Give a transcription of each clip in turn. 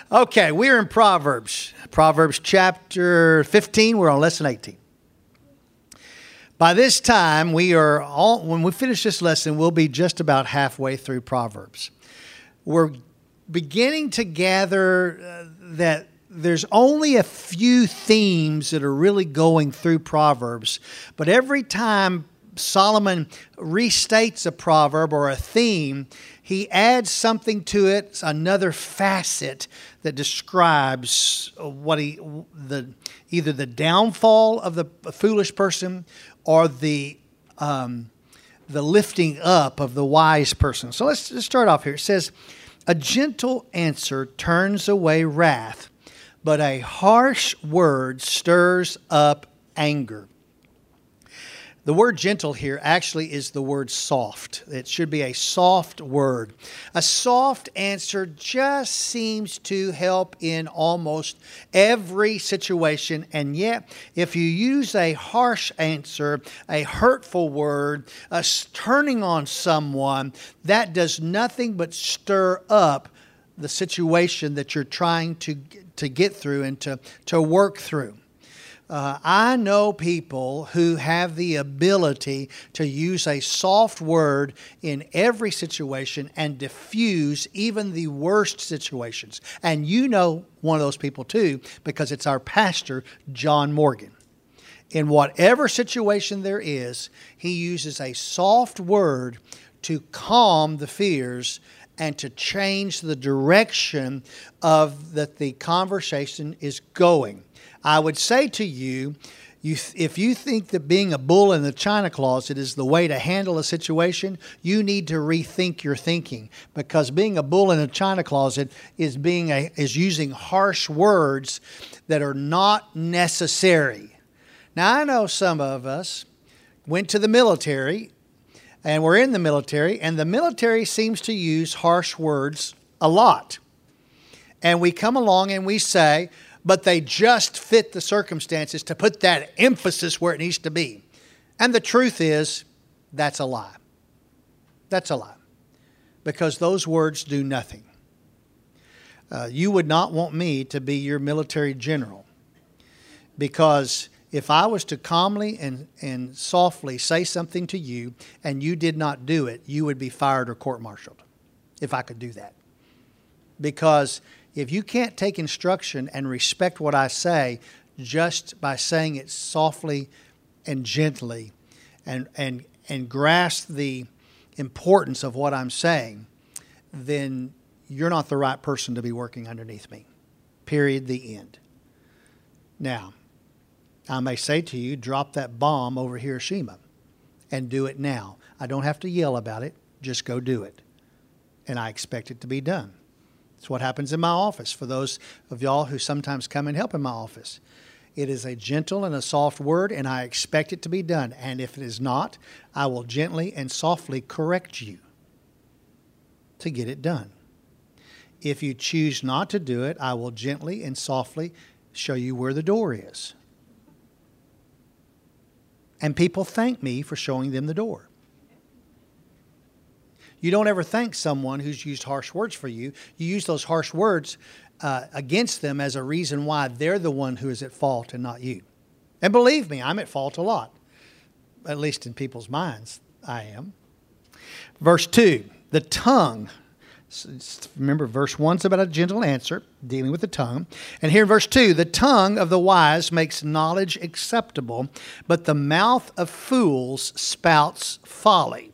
Okay, we're in Proverbs. Proverbs chapter 15. We're on lesson 18. By this time, when we finish this lesson, we'll be just about halfway through Proverbs. We're beginning to gather that there's only a few themes that are really going through Proverbs, but every time Solomon restates a proverb or a theme, he adds something to it, another facet that describes either the downfall of the foolish person or the lifting up of the wise person. So let's start off here. It says, "A gentle answer turns away wrath, but a harsh word stirs up anger." The word gentle here actually is the word soft. It should be a soft word. A soft answer just seems to help in almost every situation. And yet, if you use a harsh answer, a hurtful word, a turning on someone, that does nothing but stir up the situation that you're trying to get through and to work through. I know people who have the ability to use a soft word in every situation and diffuse even the worst situations. And you know one of those people too, because it's our pastor, John Morgan. In whatever situation there is, he uses a soft word to calm the fears and to change the direction that the conversation is going. I would say to you, if you think that being a bull in the china closet is the way to handle a situation, you need to rethink your thinking, because being a bull in a china closet is using harsh words that are not necessary. Now, I know some of us went to the military, and we're in the military, and the military seems to use harsh words a lot. And we come along and we say, but they just fit the circumstances to put that emphasis where it needs to be. And the truth is, that's a lie. That's a lie. Because those words do nothing. You would not want me to be your military general. Because if I was to calmly and softly say something to you and you did not do it, you would be fired or court-martialed. If I could do that. Because if you can't take instruction and respect what I say just by saying it softly and gently and grasp the importance of what I'm saying, then you're not the right person to be working underneath me. Period. The end. Now, I may say to you, drop that bomb over Hiroshima and do it now. I don't have to yell about it. Just go do it. And I expect it to be done. It's what happens in my office for those of y'all who sometimes come and help in my office. It is a gentle and a soft word, and I expect it to be done. And if it is not, I will gently and softly correct you to get it done. If you choose not to do it, I will gently and softly show you where the door is. And people thank me for showing them the door. You don't ever thank someone who's used harsh words for you. You use those harsh words against them as a reason why they're the one who is at fault and not you. And believe me, I'm at fault a lot. At least in people's minds, I am. Verse 2, the tongue. Remember, verse 1's about a gentle answer, dealing with the tongue. And here in verse 2, the tongue of the wise makes knowledge acceptable, but the mouth of fools spouts folly.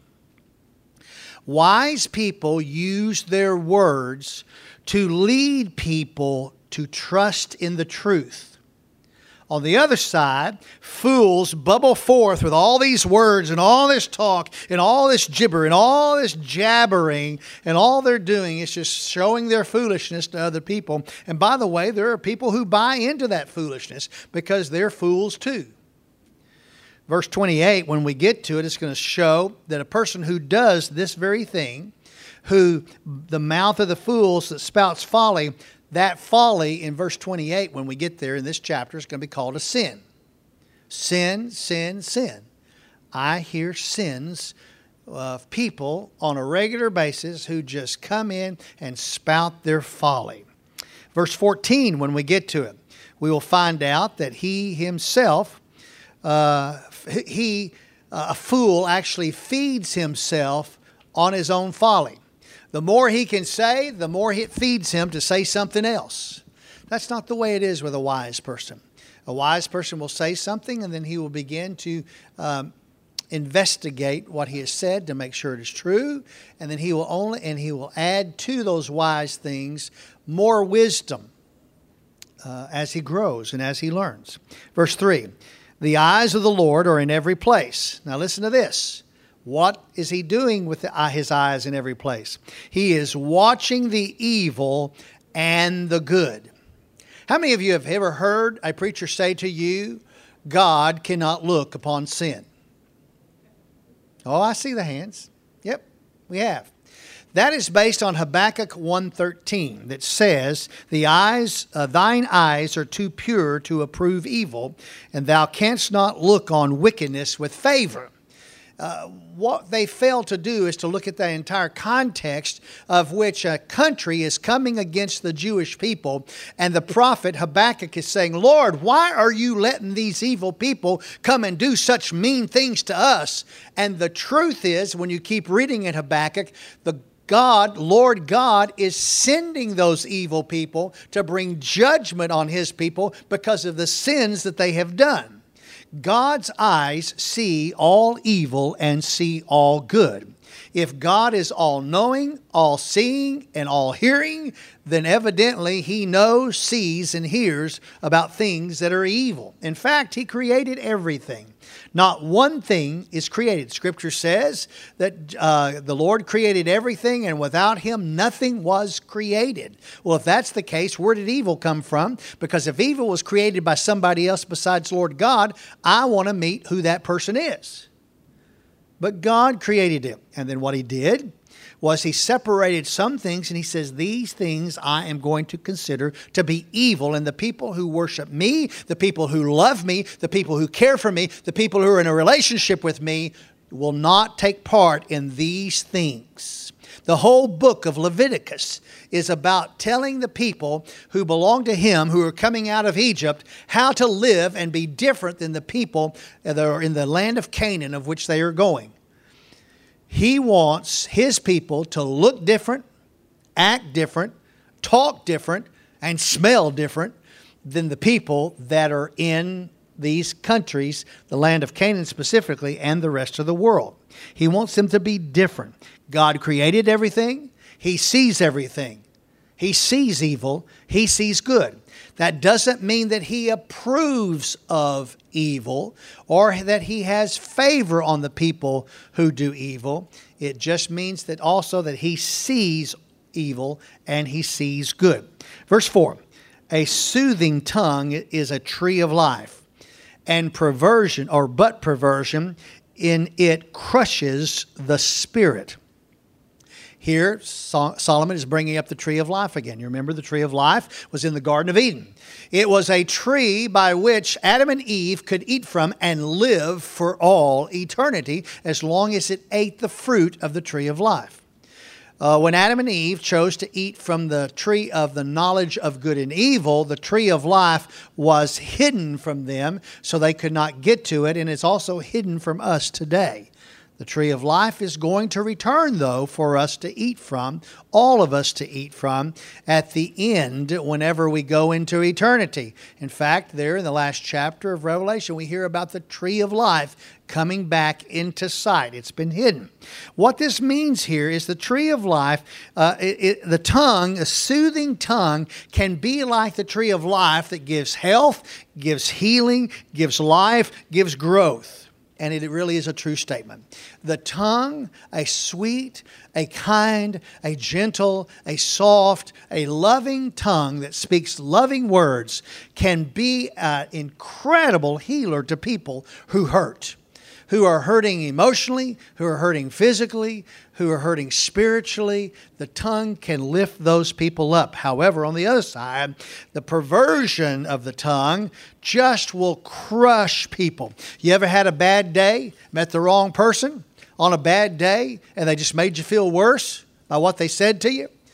Wise people use their words to lead people to trust in the truth. On the other side, fools bubble forth with all these words and all this talk and all this gibber and all this jabbering, and all they're doing is just showing their foolishness to other people. And by the way, there are people who buy into that foolishness because they're fools too. Verse 28, when we get to it, it's going to show that a person who does this very thing, who the mouth of the fools that spouts folly, that folly in verse 28, when we get there in this chapter, is going to be called a sin. Sin, sin, sin. I hear sins of people on a regular basis who just come in and spout their folly. Verse 14, when we get to it, we will find out that he himself, a fool actually feeds himself on his own folly. The more he can say, the more it feeds him to say something else. That's not the way it is with a wise person. A wise person will say something and then he will begin to investigate what he has said to make sure it is true. And then he will add to those wise things more wisdom as he grows and as he learns. Verse 3, the eyes of the Lord are in every place. Now listen to this. What is he doing with his eyes in every place? He is watching the evil and the good. How many of you have ever heard a preacher say to you, God cannot look upon sin? Oh, I see the hands. Yep, we have. That is based on Habakkuk 1:13 that says, thine eyes are too pure to approve evil, and thou canst not look on wickedness with favor. What they fail to do is to look at the entire context of which a country is coming against the Jewish people. And the prophet Habakkuk is saying, Lord, why are you letting these evil people come and do such mean things to us? And the truth is, when you keep reading in Habakkuk, Lord God is sending those evil people to bring judgment on his people because of the sins that they have done. God's eyes see all evil and see all good. If God is all-knowing, all-seeing, and all-hearing, then evidently he knows, sees, and hears about things that are evil. In fact, he created everything. Not one thing is created. Scripture says that the Lord created everything, and without him nothing was created. Well, if that's the case, where did evil come from? Because if evil was created by somebody else besides Lord God, I want to meet who that person is. But God created it. And then what he did was he separated some things and he says, these things I am going to consider to be evil. And the people who worship me, the people who love me, the people who care for me, the people who are in a relationship with me will not take part in these things. The whole book of Leviticus is about telling the people who belong to him, who are coming out of Egypt, how to live and be different than the people that are in the land of Canaan of which they are going. He wants his people to look different, act different, talk different, and smell different than the people that are in these countries, the land of Canaan specifically, and the rest of the world. He wants them to be different. God created everything. He sees everything. He sees evil. He sees good. That doesn't mean that he approves of evil or that he has favor on the people who do evil. It just means that also that he sees evil and he sees good. Verse 4, a soothing tongue is a tree of life, and perversion in it crushes the spirit. Here, Solomon is bringing up the tree of life again. You remember the tree of life was in the Garden of Eden. It was a tree by which Adam and Eve could eat from and live for all eternity as long as it ate the fruit of the tree of life. When Adam and Eve chose to eat from the tree of the knowledge of good and evil, the tree of life was hidden from them so they could not get to it, and it's also hidden from us today. The tree of life is going to return, though, for us to eat from, all of us to eat from, at the end whenever we go into eternity. In fact, there in the last chapter of Revelation, we hear about the tree of life coming back into sight. It's been hidden. What this means here is the tree of life, the tongue, a soothing tongue, can be like the tree of life that gives health, gives healing, gives life, gives growth. And it really is a true statement. The tongue, a sweet, a kind, a gentle, a soft, a loving tongue that speaks loving words can be an incredible healer to people who hurt. Who are hurting emotionally, who are hurting physically, who are hurting spiritually. The tongue can lift those people up. However, on the other side, the perversion of the tongue just will crush people. You ever had a bad day, met the wrong person on a bad day, and they just made you feel worse by what they said to you?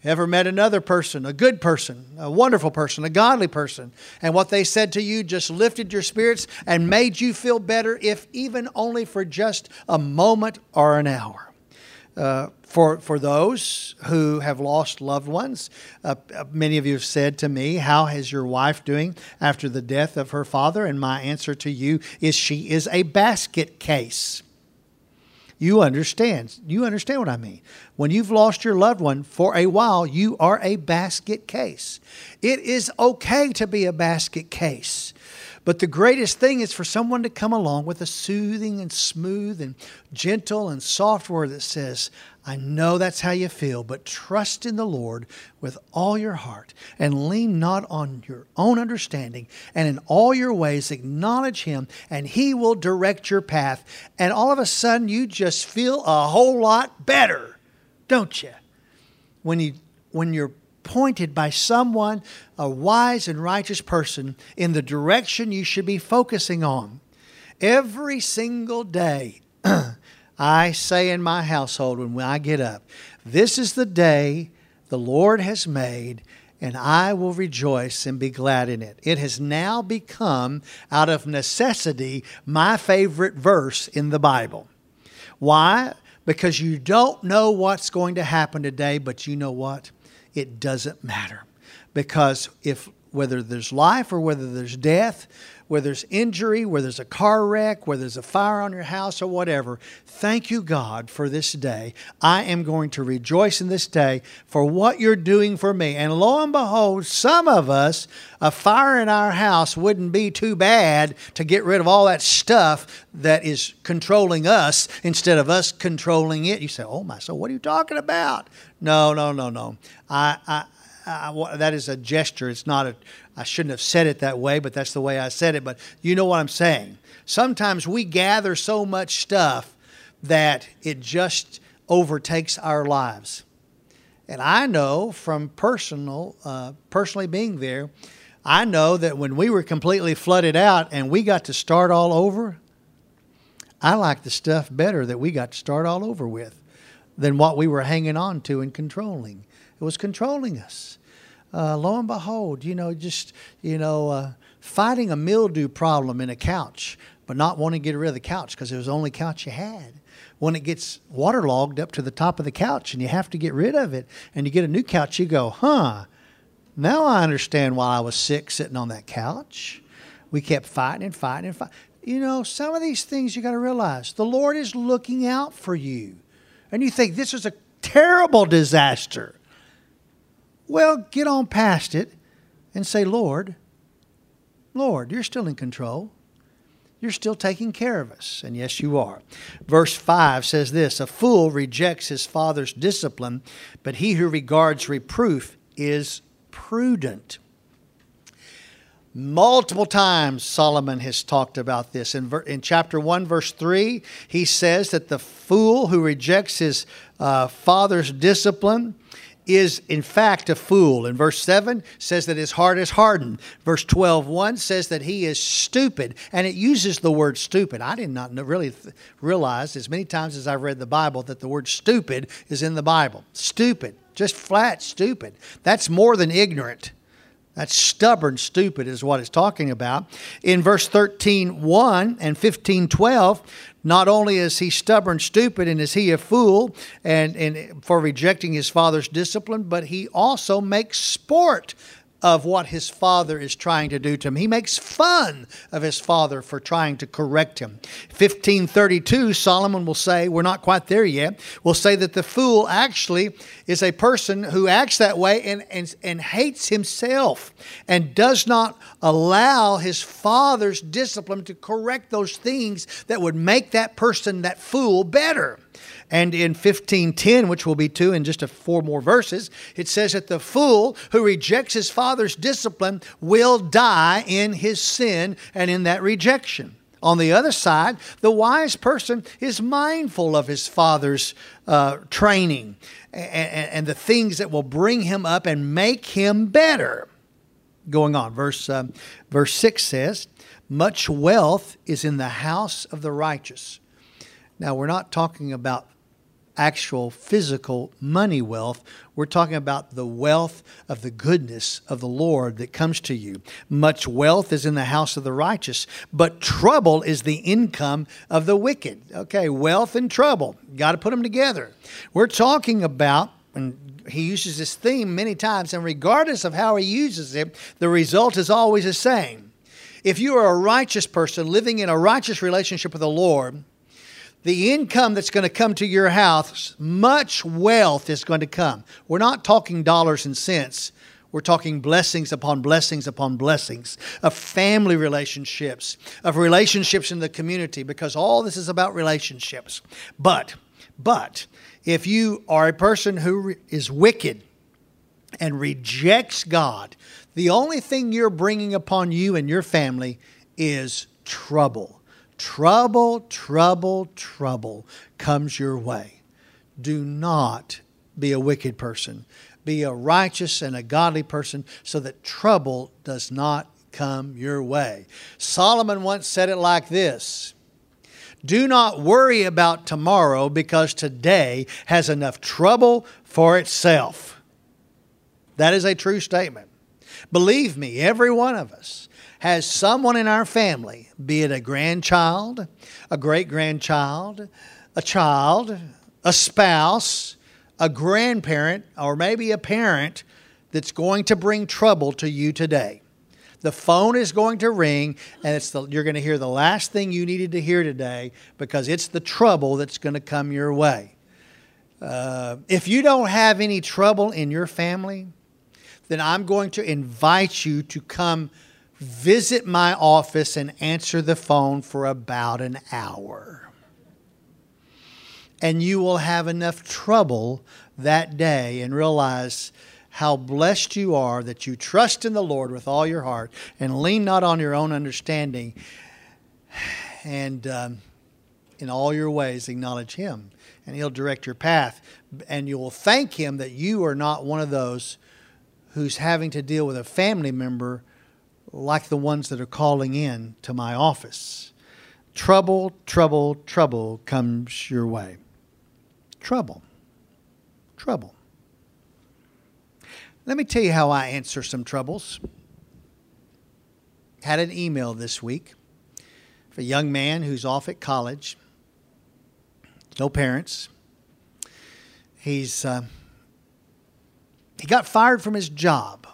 Ever met another person, a good person, a wonderful person, a godly person, and what they said to you just lifted your spirits and made you feel better, if even only for just a moment or an hour? For those who have lost loved ones, many of you have said to me, how is your wife doing after the death of her father? And my answer to you is, she is a basket case. You understand what I mean. When you've lost your loved one for a while, you are a basket case. It is okay to be a basket case. But the greatest thing is for someone to come along with a soothing and smooth and gentle and soft word that says, I know that's how you feel, but trust in the Lord with all your heart and lean not on your own understanding, and in all your ways acknowledge Him, and He will direct your path. And all of a sudden you just feel a whole lot better, don't you? When you're pointed by someone, a wise and righteous person, in the direction you should be focusing on. Every single day, I say in my household when I get up, this is the day the Lord has made, and I will rejoice and be glad in it. It has now become, out of necessity, my favorite verse in the Bible. Why? Because you don't know what's going to happen today, but you know what? It doesn't matter. Because whether there's life or whether there's death, whether there's injury, whether there's a car wreck, whether there's a fire on your house or whatever, thank you, God, for this day. I am going to rejoice in this day for what you're doing for me. And lo and behold, some of us, a fire in our house wouldn't be too bad to get rid of all that stuff that is controlling us instead of us controlling it. You say, oh my, so what are you talking about? No. That is a gesture. It's not I shouldn't have said it that way, but that's the way I said it. But you know what I'm saying. Sometimes we gather so much stuff that it just overtakes our lives. And I know from personally being there, I know that when we were completely flooded out and we got to start all over, I like the stuff better that we got to start all over with than what we were hanging on to and controlling. It was controlling us. Lo and behold, fighting a mildew problem in a couch, but not wanting to get rid of the couch because it was the only couch you had. When it gets waterlogged up to the top of the couch and you have to get rid of it and you get a new couch, you go, now I understand why I was sick sitting on that couch. We kept fighting and fighting and fighting. You know, some of these things you got to realize, the Lord is looking out for you. And you think this is a terrible disaster. Well, get on past it and say, Lord, you're still in control. You're still taking care of us. And yes, you are. Verse 5 says this, a fool rejects his father's discipline, but he who regards reproof is prudent. Multiple times Solomon has talked about this. In chapter 1, verse 3, he says that the fool who rejects his father's discipline is in fact a fool. In verse 7 says that his heart is hardened. Verse 12:1 says that he is stupid, and it uses the word stupid. I did not really realize as many times as I've read the Bible that the word stupid is in the Bible. Stupid, just flat stupid. That's more than ignorant. That's stubborn, stupid is what it's talking about. In verse 13:1 and 15:12, not only is he stubborn, stupid, and is he a fool and for rejecting his father's discipline, but he also makes sport of what his father is trying to do to him. He makes fun of his father for trying to correct him. 15:32, Solomon will say, we're not quite there yet, will say that the fool actually is a person who acts that way and hates himself and does not allow his father's discipline to correct those things that would make that person, that fool, better. And in 15:10, which will be 2 in just 4 more verses, it says that the fool who rejects his father's discipline will die in his sin and in that rejection. On the other side, the wise person is mindful of his father's training and the things that will bring him up and make him better. Going on, verse 6 says, much wealth is in the house of the righteous. Now, we're not talking about actual physical money wealth. We're talking about the wealth of the goodness of the Lord that comes to you. Much wealth is in the house of the righteous, but trouble is the income of the wicked. Okay, wealth and trouble. Got to put them together. We're talking about, and he uses this theme many times, and regardless of how he uses it, the result is always the same. If you are a righteous person living in a righteous relationship with the Lord, the income that's going to come to your house, much wealth is going to come. We're not talking dollars and cents. We're talking blessings upon blessings upon blessings of family relationships, of relationships in the community, because all this is about relationships. But if you are a person who is wicked and rejects God, the only thing you're bringing upon you and your family is trouble. Trouble comes your way. Do not be a wicked person. Be a righteous and a godly person so that trouble does not come your way. Solomon once said it like this: do not worry about tomorrow, because today has enough trouble for itself. That is a true statement. Believe me, every one of us has someone in our family, be it a grandchild, a great-grandchild, a child, a spouse, a grandparent, or maybe a parent that's going to bring trouble to you today. The phone is going to ring, and you're going to hear the last thing you needed to hear today, because it's the trouble that's going to come your way. If you don't have any trouble in your family, then I'm going to invite you to come visit my office and answer the phone for about an hour. And you will have enough trouble that day and realize how blessed you are that you trust in the Lord with all your heart and lean not on your own understanding, and in all your ways acknowledge Him, and He'll direct your path. And you will thank Him that you are not one of those who's having to deal with a family member like the ones that are calling in to my office. Trouble comes your way. Trouble. Let me tell you how I answer some troubles. Had an email this week for a young man who's off at college. No parents. He got fired from his job.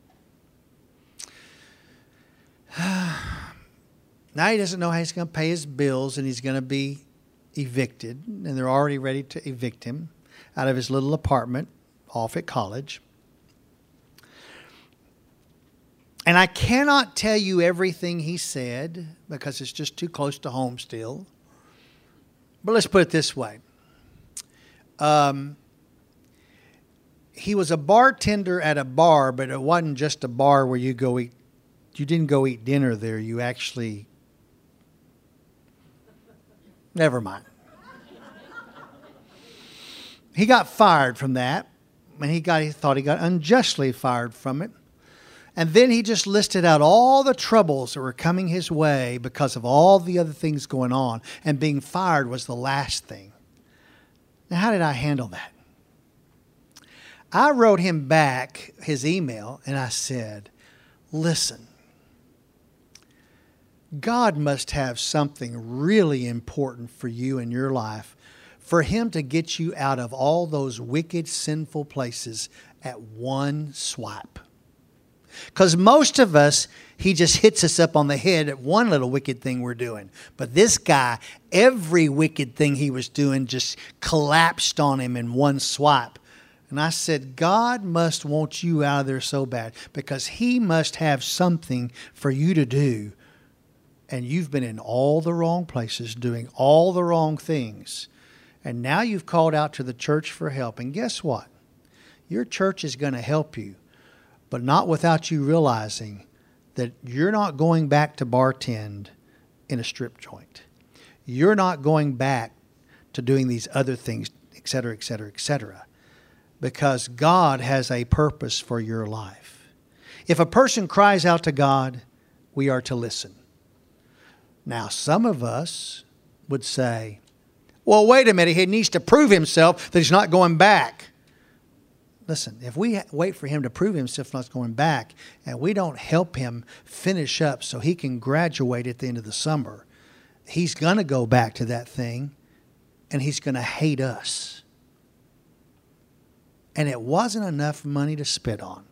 Now he doesn't know how he's going to pay his bills, and he's going to be evicted. And they're already ready to evict him out of his little apartment off at college. And I cannot tell you everything he said because it's just too close to home still. But let's put it this way. He was a bartender at a bar, but it wasn't just a bar where you go eat. You didn't go eat dinner there. You actually... Never mind. He got fired from that, and he thought he got unjustly fired from it. And then he just listed out all the troubles that were coming his way because of all the other things going on, and being fired was the last thing. Now, how did I handle that? I wrote him back his email, and I said, listen, God must have something really important for you in your life for Him to get you out of all those wicked, sinful places at one swipe. Because most of us, He just hits us up on the head at one little wicked thing we're doing. But this guy, every wicked thing he was doing just collapsed on him in one swipe. And I said, God must want you out of there so bad, because He must have something for you to do. And you've been in all the wrong places, doing all the wrong things. And now you've called out to the church for help. And guess what? Your church is going to help you, but not without you realizing that you're not going back to bartend in a strip joint. You're not going back to doing these other things, et cetera, et cetera, et cetera. Because God has a purpose for your life. If a person cries out to God, we are to listen. Now, some of us would say, Well, wait a minute. He needs to prove himself that he's not going back. Listen, if we wait for him to prove himself not going back, and we don't help him finish up so he can graduate at the end of the summer, he's going to go back to that thing, and he's going to hate us. And it wasn't enough money to spit on.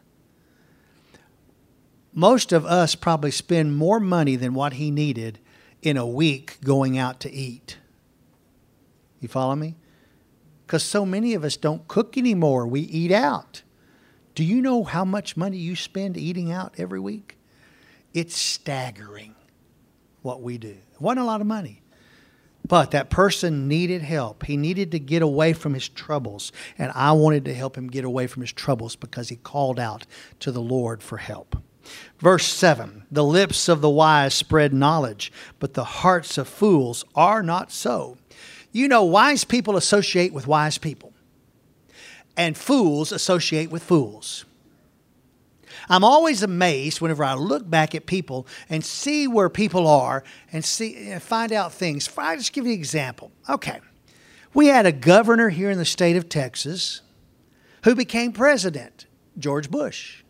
Most of us probably spend more money than what he needed in a week going out to eat. You follow me? Because so many of us don't cook anymore. We eat out. Do you know how much money you spend eating out every week? It's staggering what we do. It wasn't a lot of money. But that person needed help. He needed to get away from his troubles. And I wanted to help him get away from his troubles because he called out to the Lord for help. Verse 7, the lips of the wise spread knowledge, but the hearts of fools are not so. You know, wise people associate with wise people, and fools associate with fools. I'm always amazed whenever I look back at people and see where people are and find out things. I'll just give you an example. Okay, we had a governor here in the state of Texas who became president, George Bush.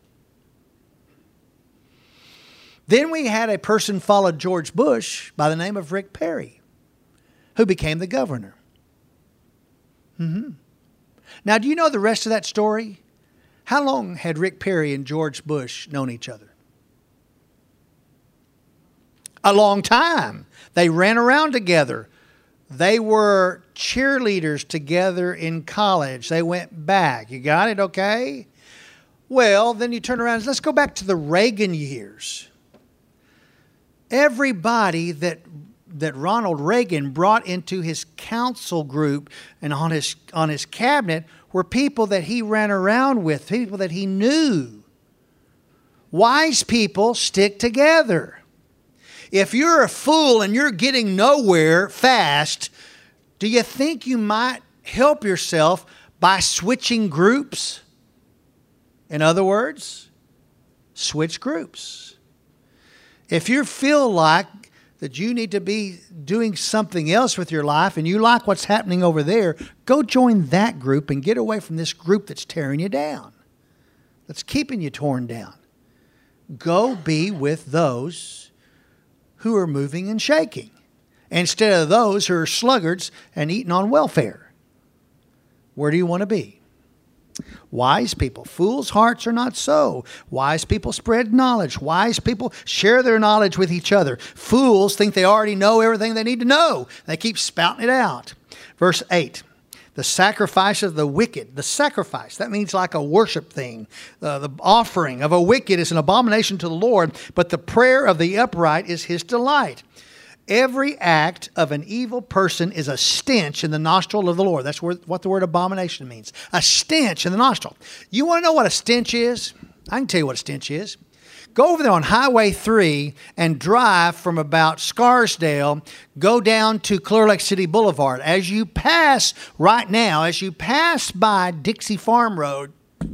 Then we had a person followed George Bush by the name of Rick Perry, who became the governor. Now, do you know the rest of that story? How long had Rick Perry and George Bush known each other? A long time. They ran around together. They were cheerleaders together in college. They went back. You got it, okay? Well, then you turn around. Let's go back to the Reagan years. Everybody that Ronald Reagan brought into his council group and on his cabinet were people that he ran around with, people that he knew. Wise people stick together. If you're a fool and you're getting nowhere fast, do you think you might help yourself by switching groups? In other words, switch groups. If you feel like that you need to be doing something else with your life and you like what's happening over there, go join that group and get away from this group that's tearing you down, that's keeping you torn down. Go be with those who are moving and shaking instead of those who are sluggards and eating on welfare. Where do you want to be? Wise people. Fools' hearts are not so. Wise people spread knowledge. Wise people share their knowledge with each other. Fools think they already know everything they need to know. They keep spouting it out. Verse 8. The sacrifice of the wicked. The sacrifice. That means like a worship thing. The offering of a wicked is an abomination to the Lord, but the prayer of the upright is his delight. Every act of an evil person is a stench in the nostril of the Lord. That's what the word abomination means. A stench in the nostril. You want to know what a stench is? I can tell you what a stench is. Go over there on Highway 3 and drive from about Scarsdale, go down to Clear Lake City Boulevard. As you pass right now, as you pass by Dixie Farm Road,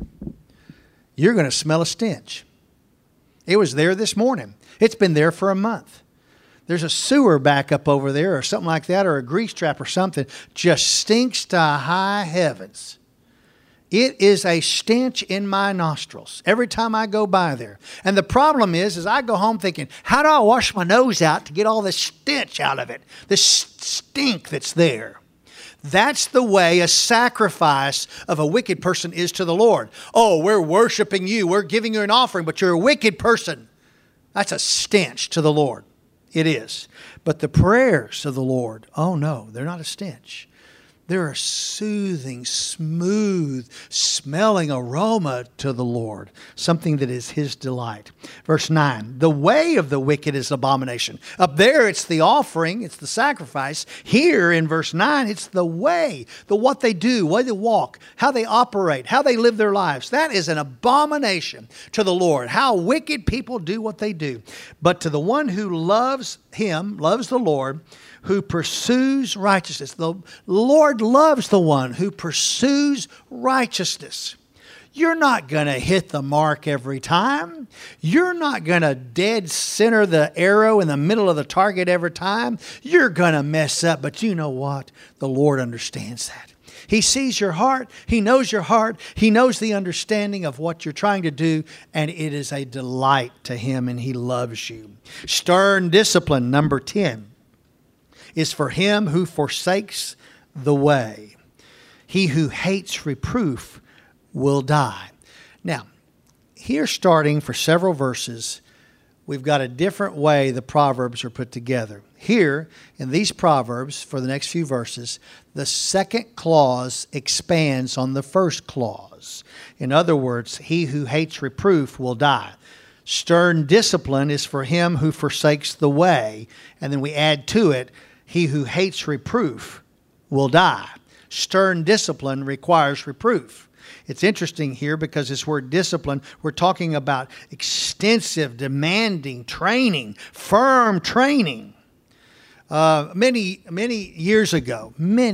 you're going to smell a stench. It was there this morning. It's been there for a month. There's a sewer backup over there or something like that, or a grease trap or something. Just stinks to high heavens. It is a stench in my nostrils every time I go by there. And the problem is I go home thinking, how do I wash my nose out to get all this stench out of it? This stink that's there. That's the way a sacrifice of a wicked person is to the Lord. Oh, we're worshiping you. We're giving you an offering, but you're a wicked person. That's a stench to the Lord. It is. But the prayers of the Lord, oh no, they're not a stench. They're a soothing, smooth, smelling aroma to the Lord, something that is his delight. Verse 9, the way of the wicked is abomination. Up there, it's the offering, it's the sacrifice. Here in verse 9, it's the way, what they do, way they walk, how they operate, how they live their lives. That is an abomination to the Lord, how wicked people do what they do. But to the one who loves him, loves the Lord, who pursues righteousness. The Lord loves the one who pursues righteousness. You're not going to hit the mark every time. You're not going to dead center the arrow in the middle of the target every time. You're going to mess up. But you know what? The Lord understands that. He sees your heart. He knows your heart. He knows the understanding of what you're trying to do. And it is a delight to Him, and He loves you. Stern discipline, number 10, is for him who forsakes the way. He who hates reproof will die. Now, here starting for several verses, we've got a different way the Proverbs are put together. Here, in these Proverbs, for the next few verses, the second clause expands on the first clause. In other words, he who hates reproof will die. Stern discipline is for him who forsakes the way. And then we add to it, he who hates reproof will die. Stern discipline requires reproof. It's interesting here because this word discipline, we're talking about extensive, demanding training, firm training. Many years ago,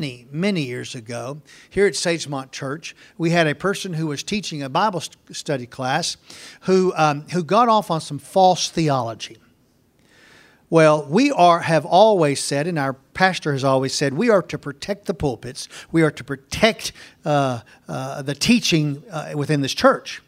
here at Sagemont Church, we had a person who was teaching a Bible study class who got off on some false theology. Well, have always said, and our pastor has always said, we are to protect the pulpits. We are to protect the teaching within this church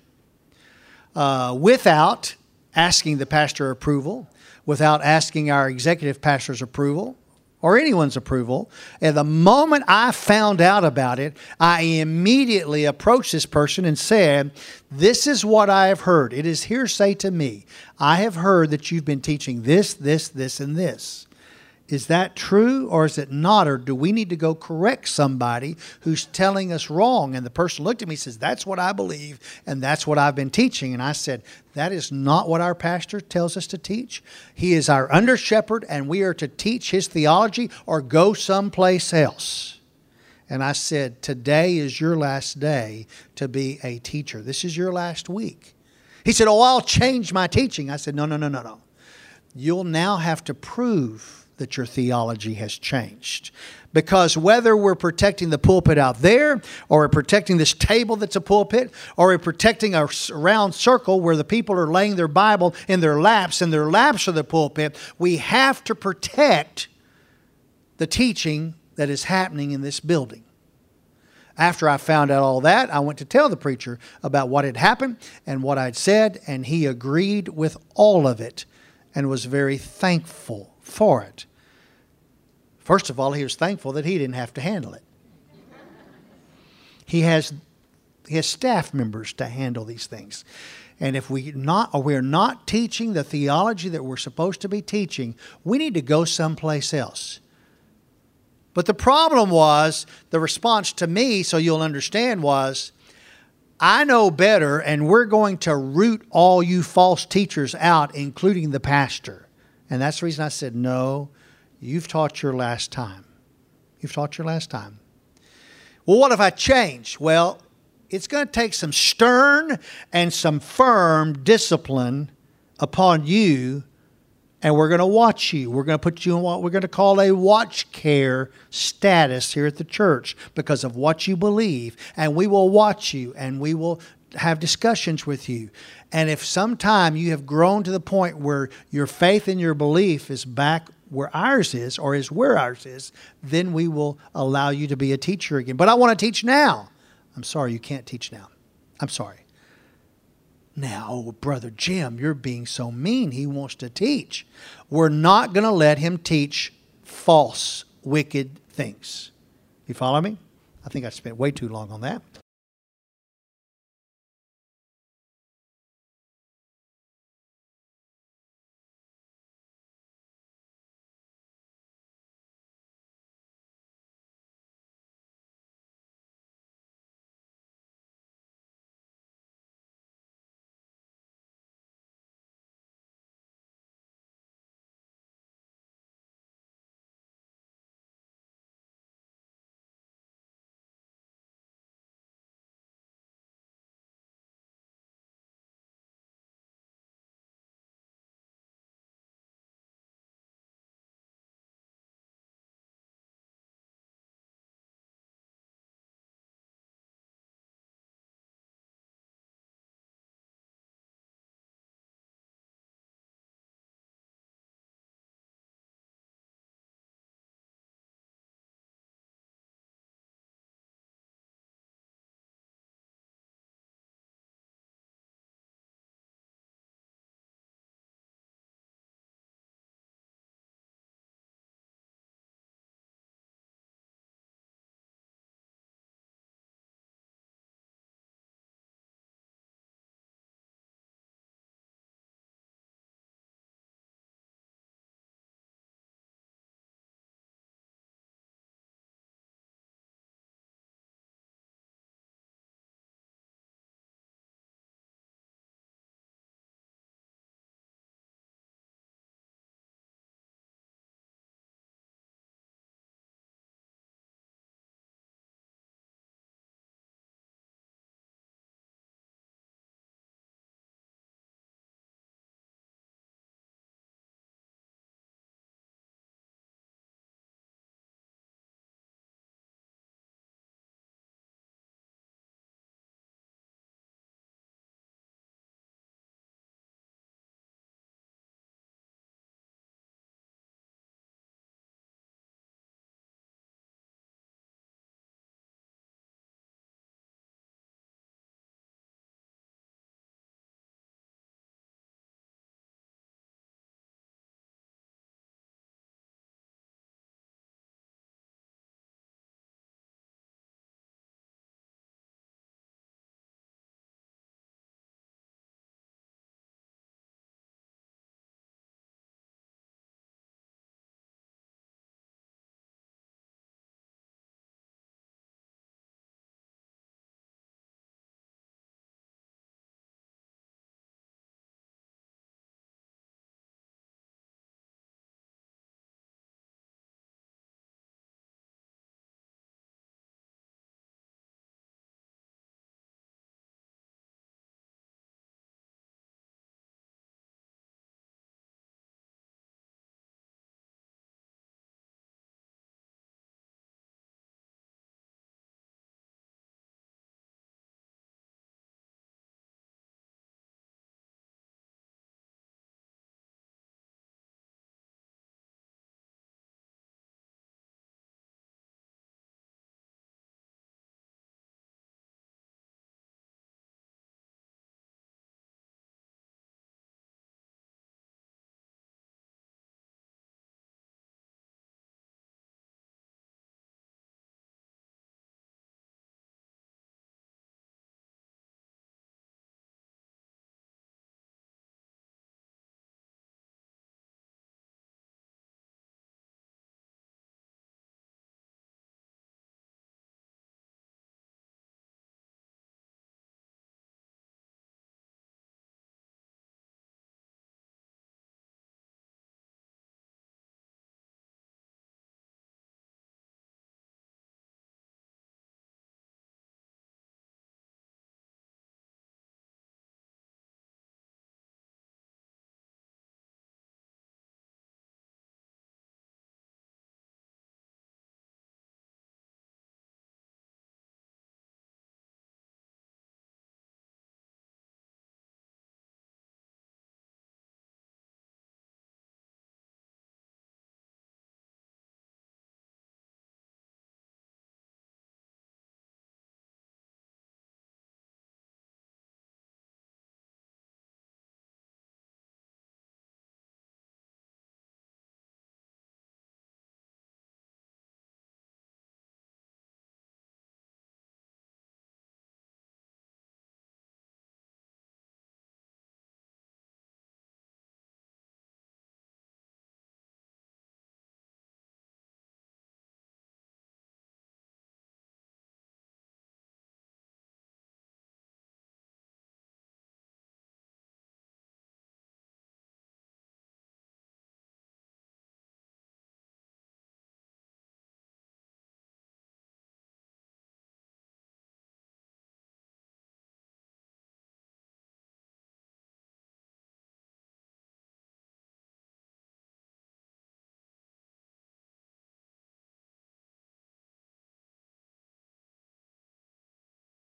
without asking the pastor approval, without asking our executive pastor's approval or anyone's approval. And the moment I found out about it, I immediately approached this person and said, this is what I have heard. It is hearsay to me. I have heard that you've been teaching this, and this. Is that true or is it not? Or do we need to go correct somebody who's telling us wrong? And the person looked at me and says, that's what I believe and that's what I've been teaching. And I said, that is not what our pastor tells us to teach. He is our under shepherd and we are to teach his theology or go someplace else. And I said, today is your last day to be a teacher. This is your last week. He said, I'll change my teaching. I said, no. You'll now have to prove that your theology has changed. Because whether we're protecting the pulpit out there, or we're protecting this table that's a pulpit, or we're protecting a round circle where the people are laying their Bible in their laps, and their laps are the pulpit, we have to protect the teaching that is happening in this building. After I found out all that, I went to tell the preacher about what had happened and what I'd said, and he agreed with all of it and was very thankful for it. First of all, he was thankful that he didn't have to handle it. He has staff members to handle these things. And if we're not teaching the theology that we're supposed to be teaching, we need to go someplace else. But the problem was, the response to me, so you'll understand, was, I know better and we're going to root all you false teachers out, including the pastor. And that's the reason I said, no, you've taught your last time. You've taught your last time. Well, what if I change? Well, it's going to take some stern and some firm discipline upon you, and we're going to watch you. We're going to put you in what we're going to call a watch care status here at the church because of what you believe. And we will watch you, and we will have discussions with you. And if sometime you have grown to the point where your faith and your belief is back where ours is, or is where ours is, then we will allow you to be a teacher again. But I want to teach now. I'm sorry, you can't teach now. I'm sorry. Now, Brother Jim, you're being so mean. He wants to teach. We're not going to let him teach false, wicked things. You follow me? I think I spent way too long on that.